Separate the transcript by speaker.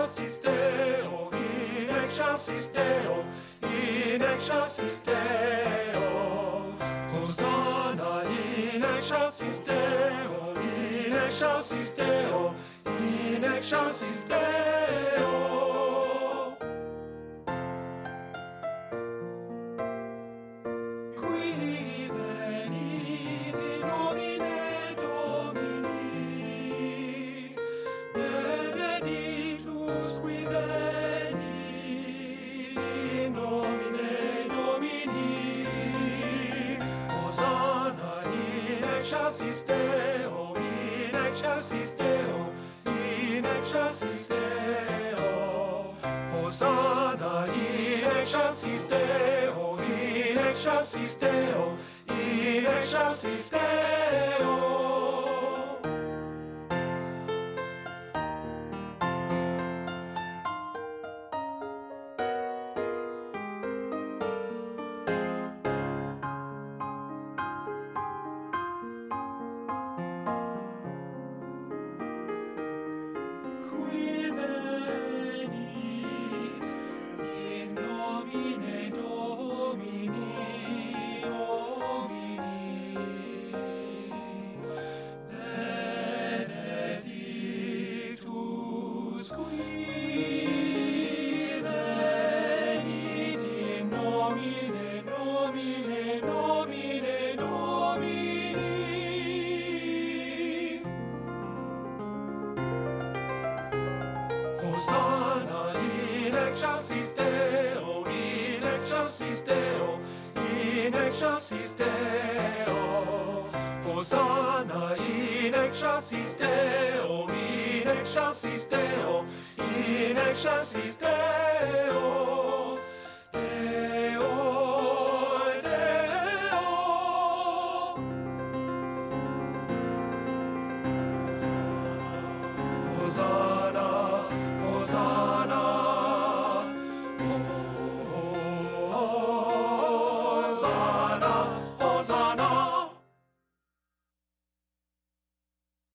Speaker 1: excelsis Deo, in excelsis Deo, in excelsis Deo. Hosanna in excelsis Deo, in excelsis Deo, in excelsis Deo. Qui venit in nomine Domini, benedictus qui venit in nomine Domini. Hosanna in excelsis Deo, in excelsis Deo, in excelsis Deo. Hosanna in excelsis Deo, in excelsis Deo, in excelsis Deo. Qui venit in nomine Domini, benedictus qui venit in nomine Domini. Hosanna in excelsis Deo, in excelsis Deo, in excelsis Deo. Hosanna in excelsis Deo, in excelsis Deo, in excelsis Deo.